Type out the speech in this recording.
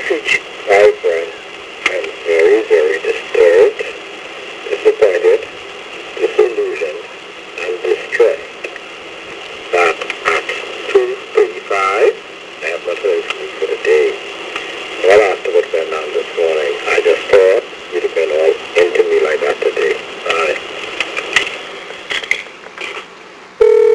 message? My friend, I'm very, very disturbed, disappointed, disillusioned, and distressed that at 2